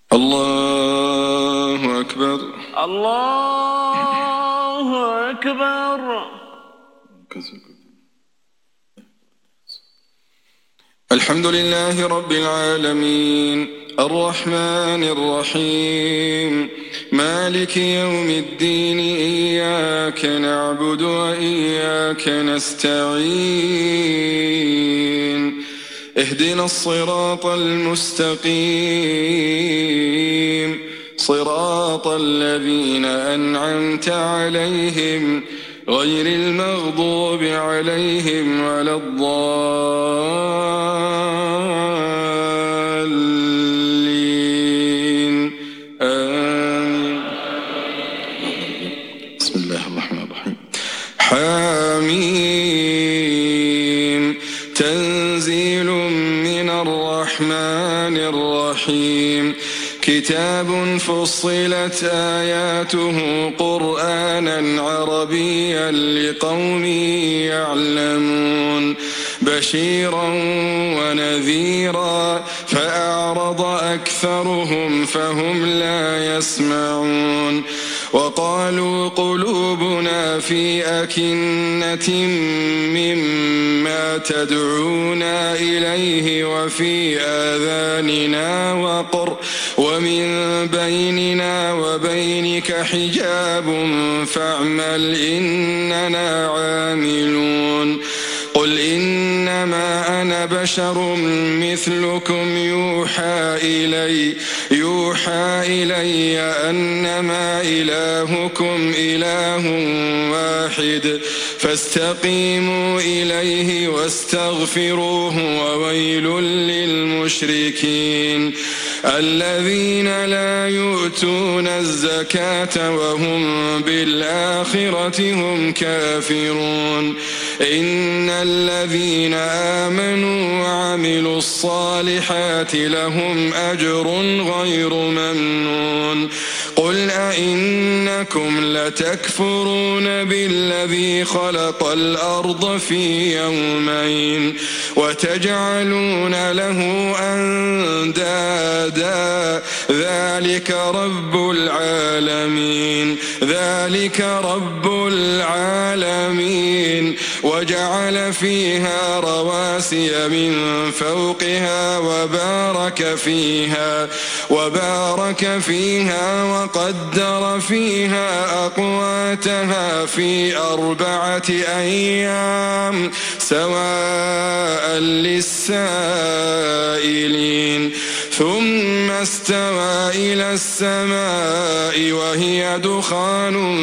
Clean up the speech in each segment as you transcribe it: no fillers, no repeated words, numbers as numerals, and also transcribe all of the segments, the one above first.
الله أكبر. الله أكبر. الحمد لله رب العالمين الرحمن الرحيم مالك يوم الدين إياك نعبد وإياك نستعين اهدنا الصراط المستقيم صراط الذين أنعمت عليهم غير المغضوب عليهم ولا الضالين آمين. بسم الله الرحمن الرحيم. حميم تنزيل من الرحمن الرحيم كتاب فصلت آياته قرآنا عربيا لقوم يعلمون بشيرا ونذيرا فأعرض أكثرهم فهم لا يسمعون وقالوا قلوبنا في أكنة مما تدعونا إليه وفي آذاننا وقر ومن بيننا وبينك حجاب فاعمل إننا عاملون قل إنما أنا بشر مثلكم يوحى إلي أنما إلهكم إله واحد فاستقيموا إليه واستغفروه وويل للمشركين الذين لا يؤتون الزكاة وهم بالآخرة هم كافرون إن الذين آمنوا وعملوا الصالحات لهم أجر غير ممنون قل أئنكم لتكفرون بالذي خلق الأرض في يومين وتجعلون له أندادا ذلك رب العالمين وجعل فيها رواسي من فوقها وبارك فيها وقدر فيها أقواتها في 4 أيام سواء للسائلين ثم استوى إلى السماء وهي دخان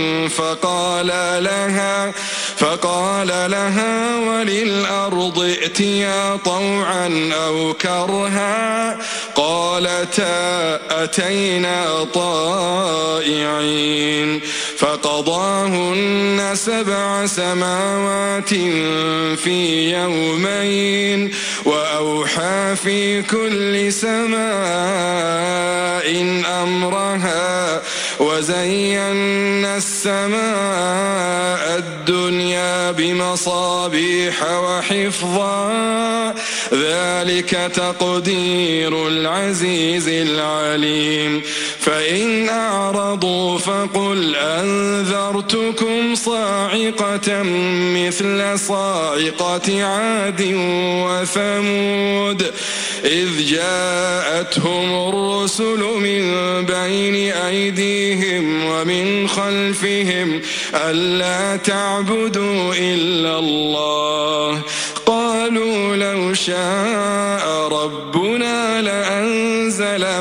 فقال لها وللأرض ائتيا طوعا أو كرها قالتا أتينا طائعين فقضاهن 7 سماوات في يومين وأوحى في كل سماء أمرها وزينا السماء الدنيا بمصابيح وحفظا ذلك تقدير العزيز العليم فإن أعرضوا فقل أنذرتكم صاعقة مثل صاعقة عاد وثمود إذ جاءتهم الرسل من بين أيديهم ومن خلفهم ألا تعبدوا إلا الله قالوا لو شاء ربنا لأنزل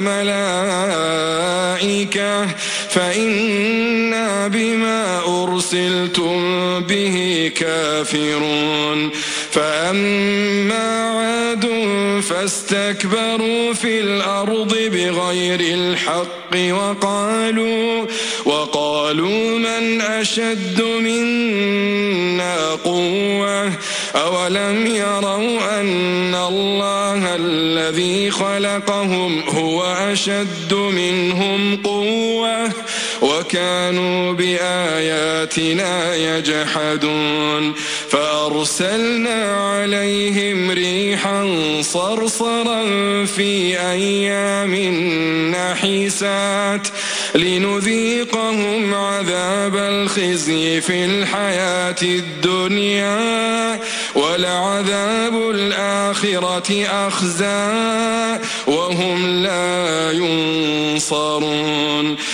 ملائكة فإنا بما أرسلتم به كافرون فأما عاد فاستكبروا في الأرض بغير الحق وقالوا من أشد منا قوة أولم يروا أن الله الذي خلقهم هو أشد منهم قوة وكانوا بآياتنا يجحدون فأرسلنا عليهم ريحا صرصرا في أيام نحسات لنذيقهم عذاب الخزي في الحياة الدنيا ولعذاب الآخرة أخزى وهم لا ينصرون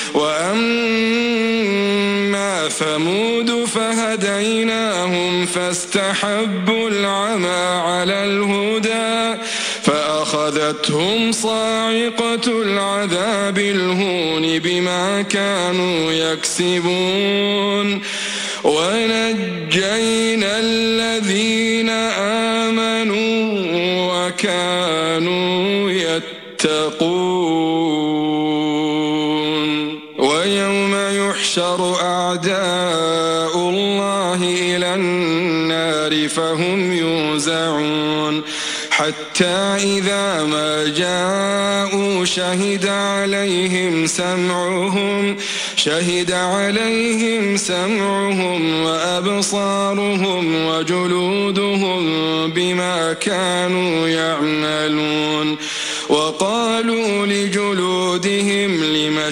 وأما ثمود فهديناهم فاستحبوا العمى على الهدى فأخذتهم صاعقة العذاب الهون بما كانوا يكسبون ونجينا الذين آمنوا وكانوا يتقون ويوم يحشر أعداء الله إلى النار فهم يوزعون حتى إذا ما جاءوا شهد عليهم سمعهم وأبصارهم وجلودهم بما كانوا يعملون وقالوا لجلودهم لم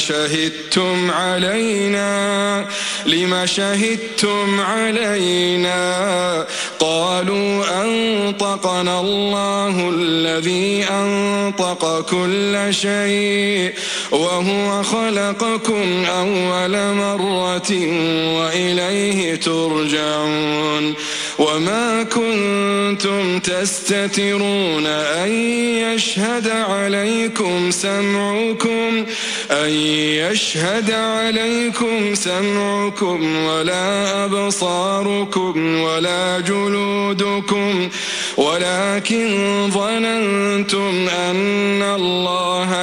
شهدتم علينا قالوا أنطقنا الله الذي أنطق كل شيء وهو خلقكم أول مرة وإليه ترجعون وما كنتم تستترون أن يشهد عليكم سمعكم ولا أبصاركم ولا جلودكم ولكن ظننتم أن الله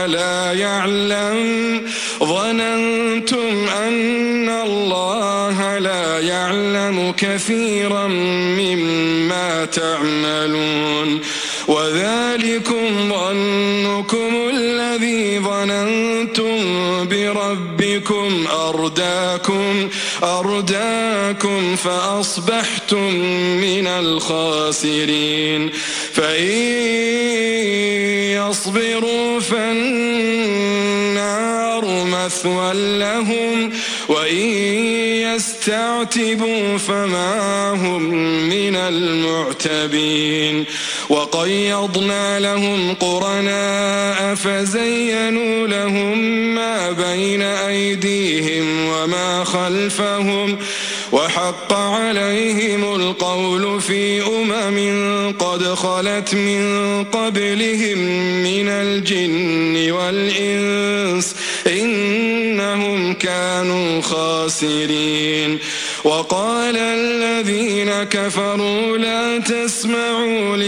لا يعلم كثيرا مما تعملون وذلكم ظنكم الذي ظننتم بربكم أرداكم فأصبحتم من الخاسرين فإن يصبروا فالنار مثوى لهم وإن يستعتبوا فما هم من المعتبين وقيضنا لهم قرناء فزينوا لهم ما بين أيديهم وما خلفهم وحق عليهم القول في قد خلت من قبلهم من الجن والإنس إنهم كانوا خاسرين وقال الذين كفروا لا تسمعوا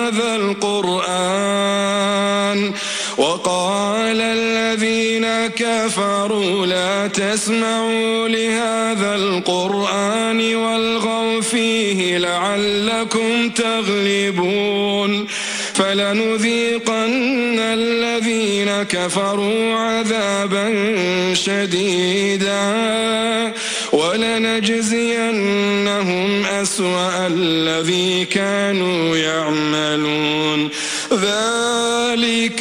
لهذا القرآن والغوا فيه لعلكم تغلبون فلنذيقن الذين كفروا عذابا شديدا ولنجزينهم أسوأ الذي كانوا يعملون ذلك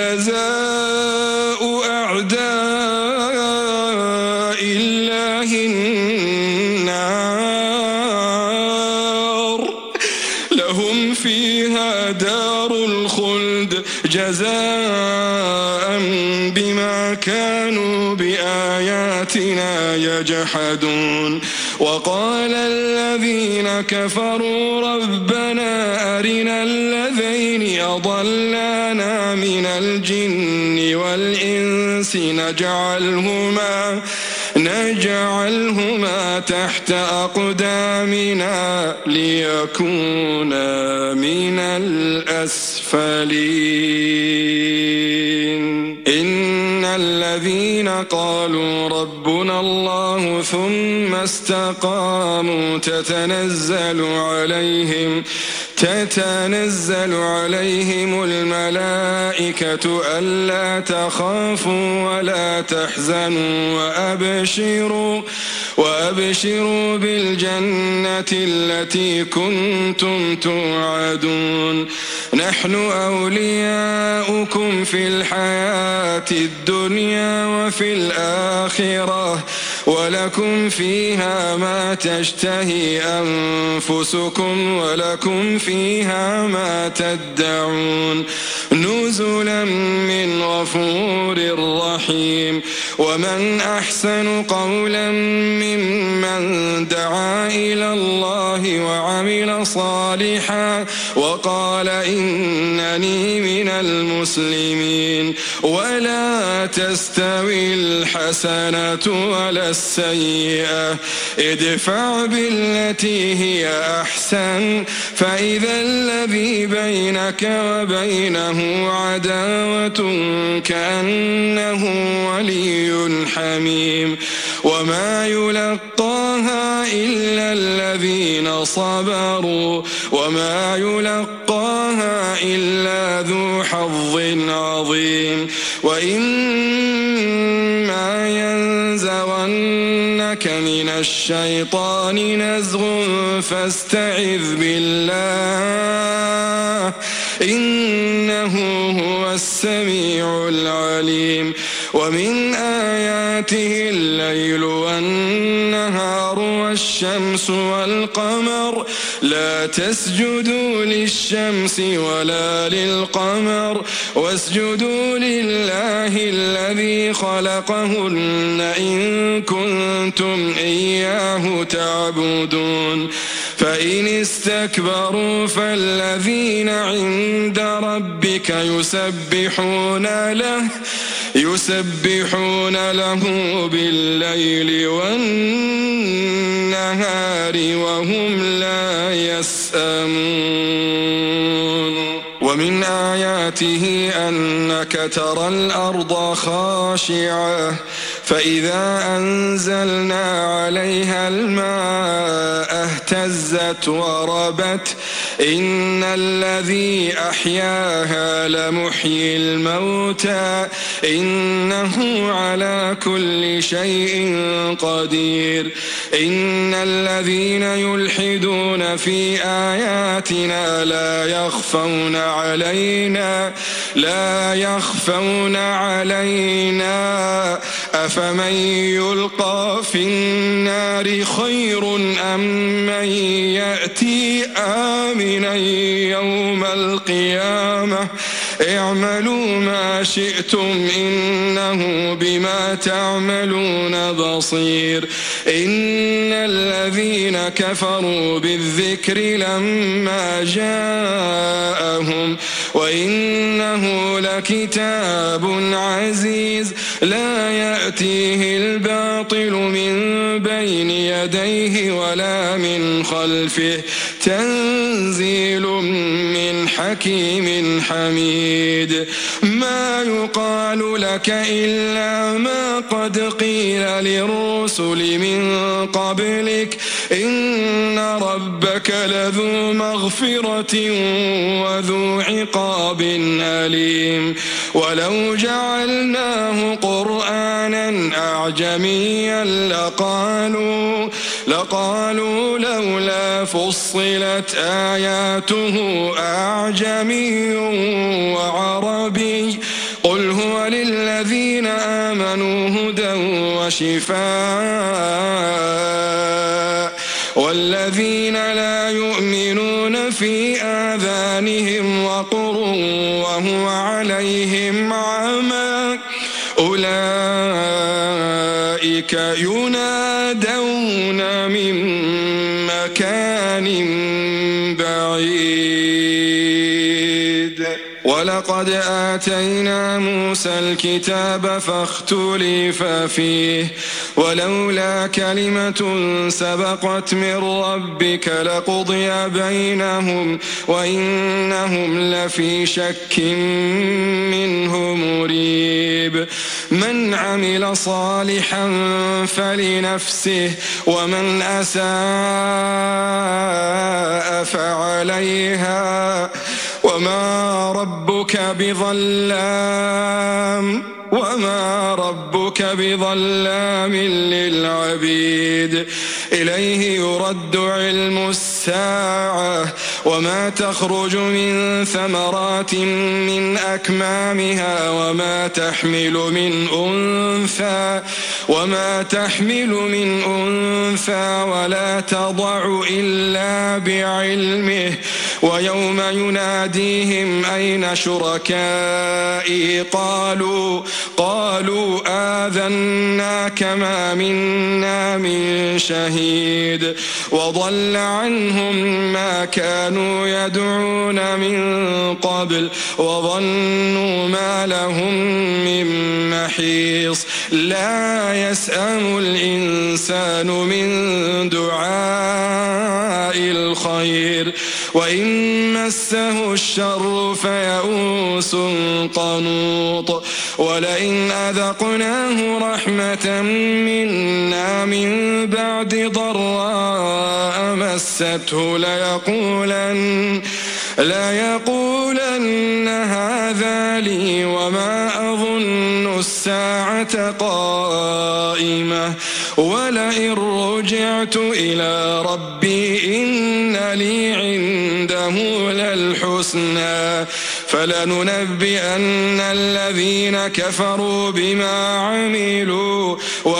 جزاء أعداء الله النار لهم فيها دار الخلد جزاء بما كانوا بآياتنا يجحدون وقال الذين كفروا ربنا أرنا الذين أضلانا من الجن والإنس نجعلهما تحت أقدامنا ليكونا من الأسفلين إن الذين قالوا ربنا الله تتنزل عليهم الملائكة ألا تخافوا ولا تحزنوا وأبشروا بالجنة التي كنتم توعدون نحن أولياؤكم في الحياة الدنيا وفي الآخرة ولكم فيها ما تشتهي أنفسكم ولكم فيها ما تدعون نزلا من غفور رحيم ومن أحسن قولا ممن دعا إلى الله وعمل صالحا وقال إنني من المسلمين ولا تستوي الحسنة ولا السيئة ادفع بالتي هي أحسن فإذا الذي بينك وبينه عداوة كأنه ولي حميم وما يلقاها إلا الذين صبروا وما يلقاها إلا ذو حظ عظيم وإما ينزغنك من الشيطان نزغ فاستعذ بالله إنه هو السميع العليم ومن آياته الليل والنهار والشمس والقمر لا تسجدوا للشمس ولا للقمر واسجدوا لله الذي خلقهن إن كنتم إياه تعبدون فإن استكبروا فالذين عند ربك يسبحون له بالليل والنهار وهم لا يسأمون ومن آياته أنك ترى الأرض خاشعة فإذا أنزلنا عليها الماء اهتزت وربت إن الذي أحياها لمحيي الموتى إنه على كل شيء قدير إن الذين يلحدون في آياتنا لا يخفون علينا أفمن يلقى في النار خير أم من يأتي آمنا يوم القيامة اعملوا ما شئتم إنه بما تعملون بصير إن الذين كفروا بالذكر لما جاءهم وإنه لكتاب عزيز لا يأتيه الباطل من بين يديه ولا من خلفه تنزيل من حكيم حميد ما يقال لك إلا ما قد قيل للرسل من قبلك إن ربك لذو مغفرة وذو عقاب أليم ولو جعلناه قرآنا أعجميا لقالوا لولا فصلت آياته أعجمي وعربي قل هو للذين آمنوا هدى وشفاء والذين لا يؤمنون في آذانهم وقر وهو عليهم عمى أولئك ينادون من مكان بعيد ولقد آتينا موسى الكتاب فاختلف فيه ولولا كلمة سبقت من ربك لقضي بينهم وإنهم لفي شك منه مريب من عمل صالحا فلنفسه ومن أساء فعليها وما ربك بظلام للعبيد إليه يرد علم الساعة وما تخرج من ثمرات من أكمامها وما تحمل من أنثى ولا تضع إلا بعلمه ويوم يناديهم أين شركائي قالوا آذناك ما منا من شهيد وضل عنهم ما كانوا يدعون من قبل وظنوا ما لهم من محيص لا يسأم الإنسان من دعاء الخير وإن مسه الشر فيئوس قنوط ولئن أذقناه رحمة منا من بعد ضراء مسته ليقولن هذا لي وما أظن الساعة قائمة ولئن رجعت إلى ربي إن لي عنده للحسنى فلننبئن الذين كفروا بما عملوا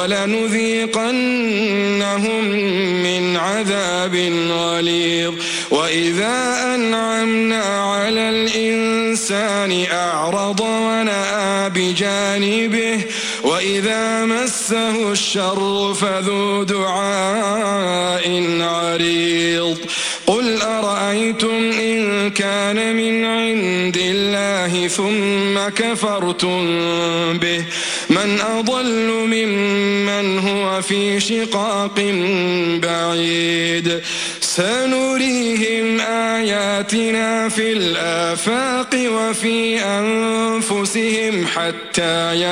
ولنذيقنهم من عذاب غليظ وإذا أنعمنا على الإنسان أعرض ونأى بجانبه وإذا مسه الشر فذو دعاء عريض قل أرأيتم إن كان من عند الله ثم كفرتم به من أضل ممن هو في شقاق بعيد سنريهم آياتنا في الآفاق وفي أنفسهم حتى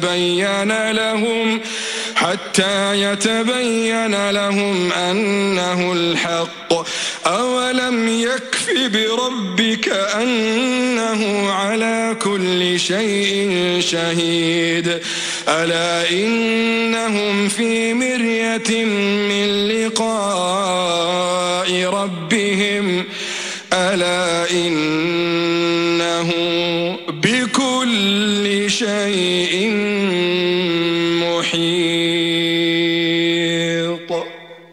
يتبين لهم أنه الحق أولم يكف بربك أنه على كل شيء شهيد ألا إنهم في مرية من لقاء ربهم ألا إنه بكل شيء محيط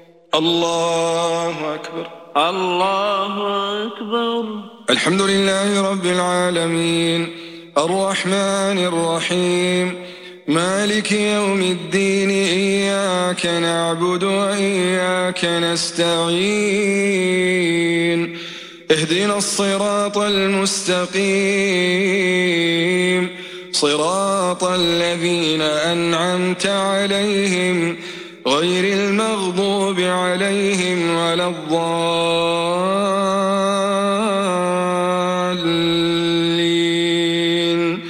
الله أكبر الله أكبر الحمد لله رب العالمين الرحمن الرحيم مالك يوم الدين إياك نعبد وإياك نستعين اهدنا الصراط المستقيم صراط الذين أنعمت عليهم غير المغضوب عليهم ولا الضالين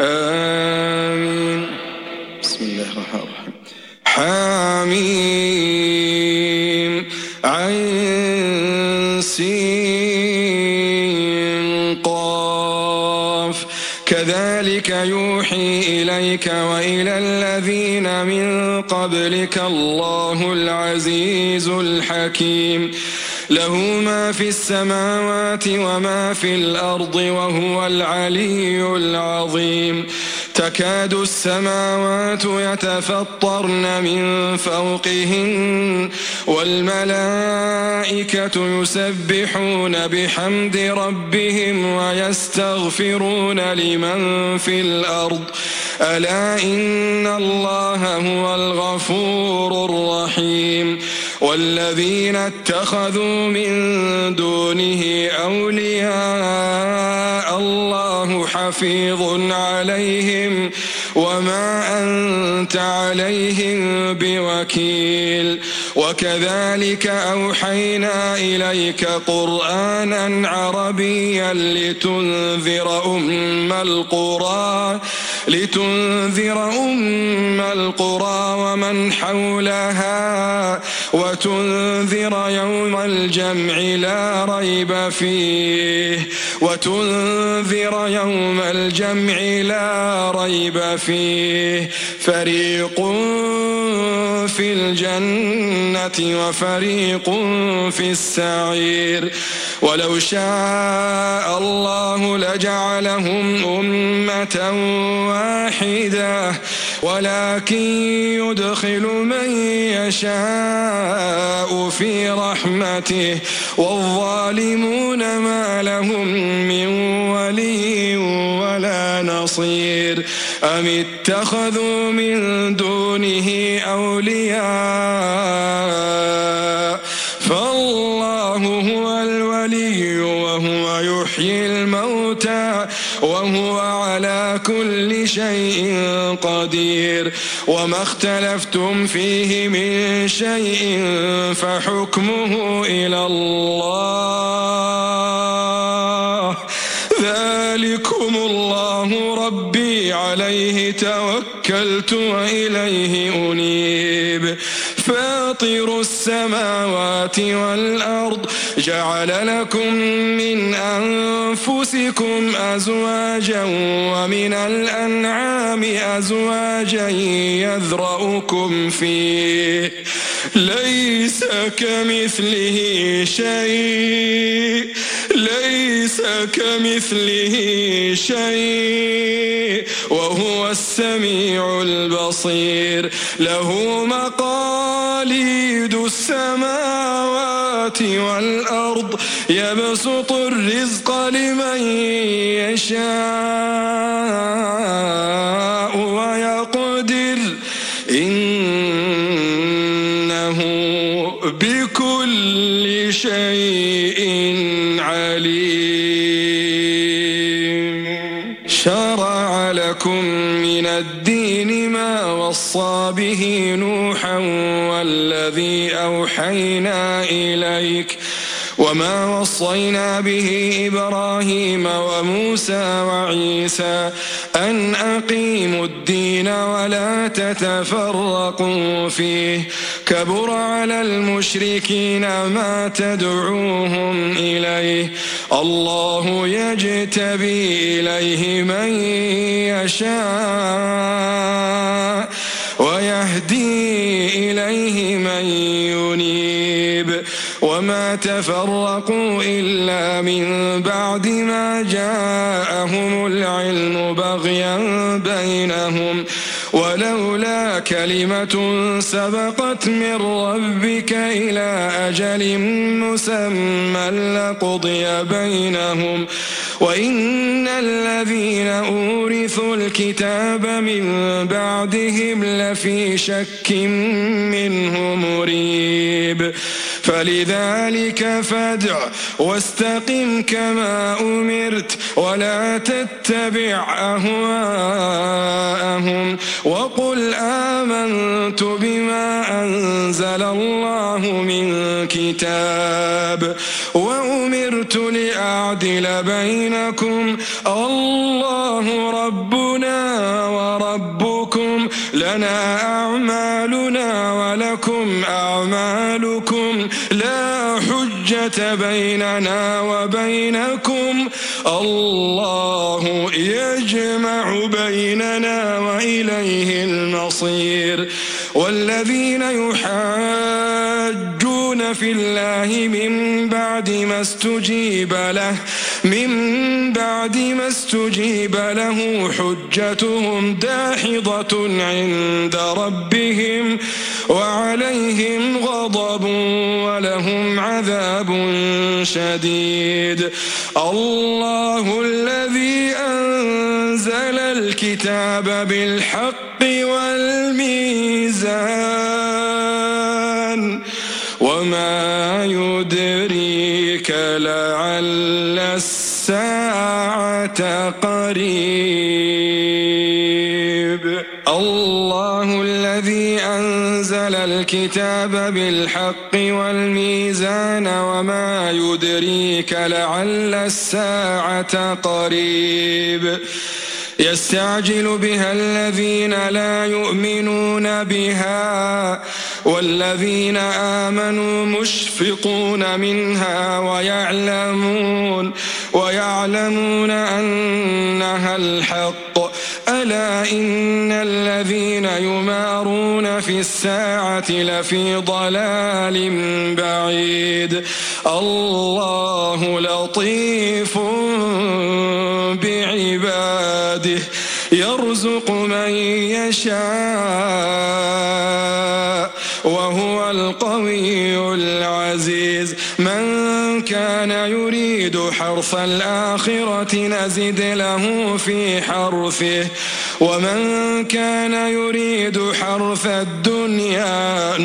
آمين بسم الله الرحمن الرحيم حميم عين سين قاف كذلك يوحي إليك وإلى الذين من قبلك الله العزيز الحكيم له ما في السماوات وما في الأرض وهو العلي العظيم تكاد السماوات يتفطرن من فوقهن والملائكة يسبحون بحمد ربهم ويستغفرون لمن في الأرض ألا إن الله هو الغفور الرحيم والذين اتخذوا من دونه أولياء الله حفيظ عليهم وما أنت عليهم بوكيل وكذلك أوحينا إليك قرآنا عربيا لتنذر أم القرى ومن حولها وتنذر يوم الجمع لا ريب فيه فريق في الجنة وفريق في السعير ولو شاء الله لجعلهم أمة واحدة ولكن يدخل من يشاء في رحمته والظالمون ما لهم من ولي ولا نصير أم اتخذوا من دونه أولياء فالله هو الولي وهو يحيي الموتى وهو على كل شيء قدير وما اختلفتم فيه من شيء فحكمه إلى الله ذلكم الله ربي عليه توكلت وإليه أنيب فاطر السماوات والأرض جعل لكم من أنفسكم أزواجا ومن الأنعام أزواجا يذرأكم فيه ليس كمثله شيء وهو السميع البصير له مقاليد السماوات والأرض يبسط الرزق لمن يشاء ويقدر إنه بكل شيء عليم شرع لكم من الدين ما وصى به نوحا والذي أوحينا إليك وما وصينا به إبراهيم وموسى وعيسى أن أقيموا الدين ولا تتفرقوا فيه كبر على المشركين ما تدعوهم إليه الله يجتبي إليه من يشاء ويهدي إليه من ينيب وما تفرقوا إلا من بعد ما جاءهم العلم بغيا بينهم ولولا كلمة سبقت من ربك إلى أجل مسمى لقضي بينهم وإن الذين أورثوا الكتاب من بعدهم لفي شك منه مريب فلذلك فادع واستقم كما أمرت ولا تتبع أهواءهم وقل آمنت بما أنزل الله من كتاب وأمرت لأعدل بينكم الله ربنا وربكم لنا أعمالنا ولكم أعمالكم لا حجة بيننا وبينكم الله يجمع بيننا وإليه المصير والذين يحاجون في الله من بعد ما استجيب له حجتهم داحضة عند ربهم وعليهم غضب ولهم عذاب شديد الله الذي أنزل الكتاب بالحق والميزان يدريك لعل الساعة قريب الله الذي أنزل الكتاب بالحق والميزان وما يدريك لعل الساعة قريب يستعجل بها الذين لا يؤمنون بها والذين آمنوا مشفقون منها ويعلمون أنها الحق ألا إن الذين يمارون في الساعة لفي ضلال بعيد الله لطيف بعباده يرزق من يشاء وهو القوي العزيز من كان يريد حرث الآخرة نزد له في حرثه ومن كان يريد حرث الدنيا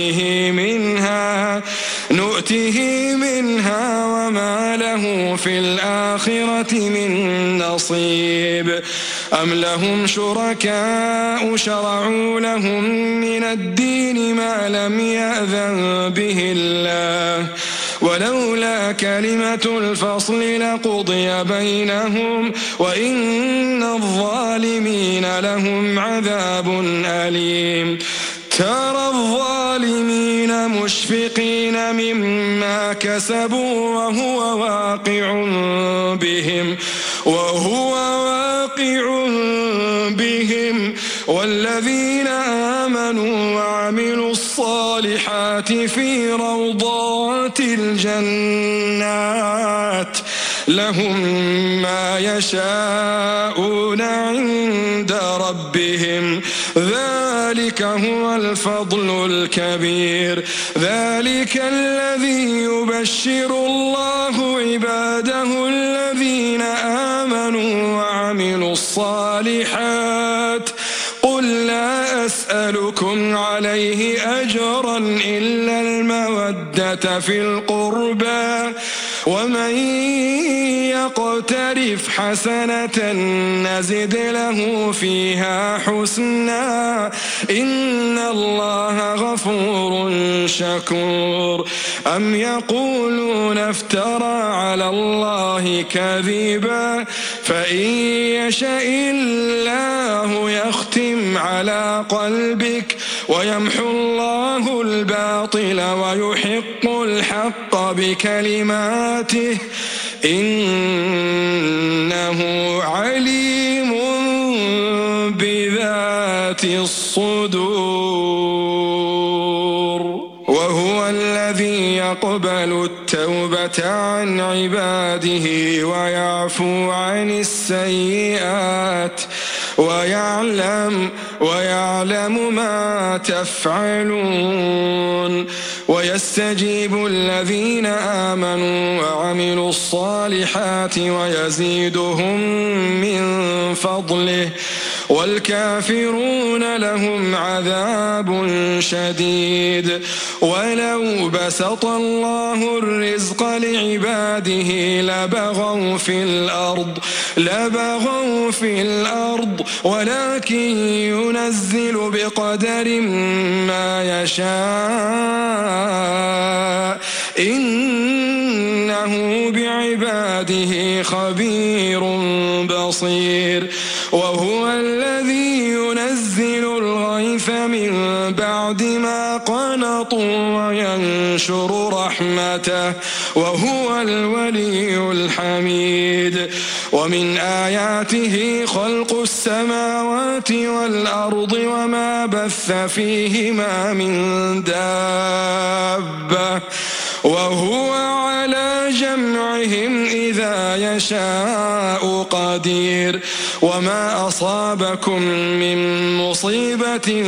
نؤته منها وما له في الآخرة من نصيب أم لهم شركاء شرعوا لهم من الدين ما لم يأذن به الله ولولا كلمة الفصل لقضي بينهم وإن الظالمين لهم عذاب أليم ترى الظالمين مشفقين مما كسبوا وهو واقع بهم والذين آمنوا وعملوا الصالحات في روضات الجنات لهم ما يشاءون عند ربهم ذلك هو الفضل الكبير ذلك الذي يبشر الله عباده الذين آمنوا وعملوا الصالحات قل لا أسألكم عليه أجرا إلا المودة في القربى ومن يقترف حسنة نزد له فيها حسنا إن الله غفور شكور أم يقولون افترى على الله كذبا فإن يشاء الله يختم على قلبك ويمحو الله الباطل ويحق الحق بكلماته إنه عليم بذات الصدور وهو الذي يقبل التوبة عن عباده ويعفو عن السيئات ويعلم ما تفعلون ويستجيب الذين آمنوا وعملوا الصالحات ويزيدهم من فضله والكافرون لهم عذاب شديد ولو بسط الله الرزق لعباده لبغوا في الأرض ولكن ينزل بقدر ما يشاء إنه بعباده خبير بصير وهو الذي ينزل الغيث من بعد ما قنطوا وينشر رحمته وهو الولي الحميد ومن آياته خلق السماوات والأرض وما بث فيهما من دابة وهو على جمعهم إذا يشاء قدير وما أصابكم من مصيبة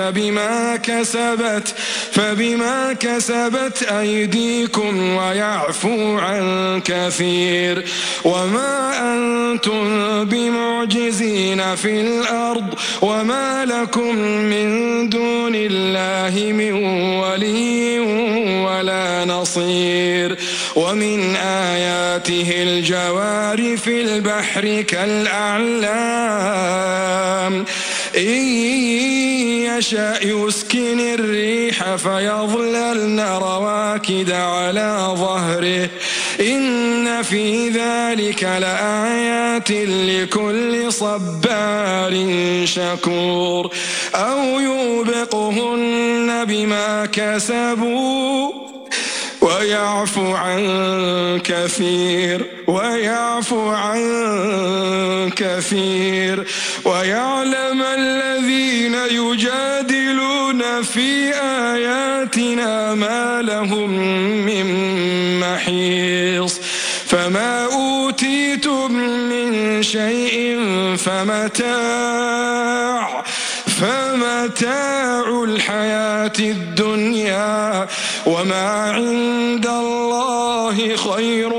فبما كسبت أيديكم ويعفو عن كثير وما أنتم بمعجزين في الأرض وما لكم من دون الله من ولي ولا نصير بصير ومن آياته الجوار في البحر كالأعلام إن يشأ يسكن الريح فيظللن رواكد على ظهره إن في ذلك لآيات لكل صبار شكور أو يوبقهن بما كسبوا ويعفو عن كثير ويعلم الذين يجادلون في آياتنا ما لهم من محيص فما أوتيتم من شيء فمتاع الحياة الدنيا وما عند الله خير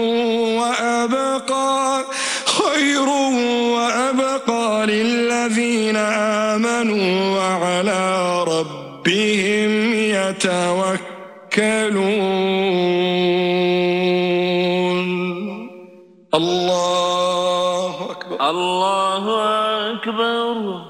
وأبقى للذين آمنوا وعلى ربهم يتوكلون. الله أكبر. الله أكبر.